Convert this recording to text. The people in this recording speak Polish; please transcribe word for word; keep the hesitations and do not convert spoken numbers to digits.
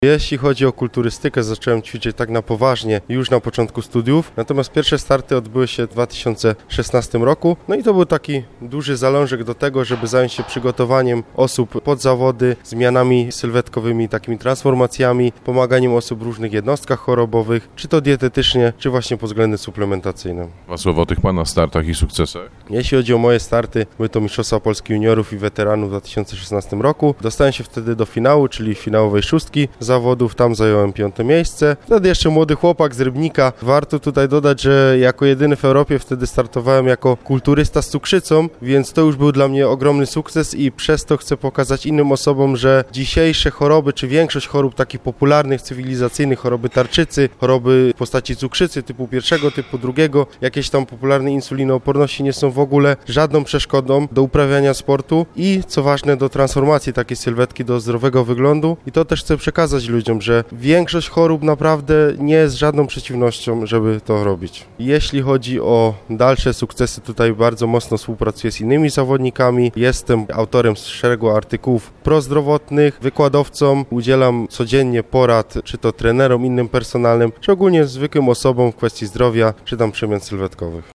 Jeśli chodzi o kulturystykę, zacząłem ćwiczyć tak na poważnie już na początku studiów, natomiast pierwsze starty odbyły się w dwa tysiące szesnastym roku. No i to był taki duży zalążek do tego, żeby zająć się przygotowaniem osób pod zawody, zmianami sylwetkowymi, takimi transformacjami, pomaganiem osób w różnych jednostkach chorobowych, czy to dietetycznie, czy właśnie pod względem suplementacyjnym. Dwa słowa o tych Pana startach i sukcesach. Jeśli chodzi o moje starty, były to Mistrzostwa Polski Juniorów i Weteranów w dwa tysiące szesnastym roku. Dostałem się wtedy do finału, czyli finałowej szóstki zawodów, tam zająłem piąte miejsce. Wtedy jeszcze młody chłopak z Rybnika. Warto tutaj dodać, że jako jedyny w Europie wtedy startowałem jako kulturysta z cukrzycą, więc to już był dla mnie ogromny sukces i przez to chcę pokazać innym osobom, że dzisiejsze choroby, czy większość chorób takich popularnych, cywilizacyjnych, choroby tarczycy, choroby w postaci cukrzycy typu pierwszego, typu drugiego, jakieś tam popularne insulinooporności nie są w ogóle żadną przeszkodą do uprawiania sportu i co ważne do transformacji takiej sylwetki do zdrowego wyglądu i to też chcę przekazać ludziom, że większość chorób naprawdę nie jest żadną przeciwnością, żeby to robić. Jeśli chodzi o dalsze sukcesy, tutaj bardzo mocno współpracuję z innymi zawodnikami. Jestem autorem szeregu artykułów prozdrowotnych, wykładowcą, udzielam codziennie porad, czy to trenerom, innym personalnym, czy ogólnie zwykłym osobom w kwestii zdrowia, czy tam przemian sylwetkowych.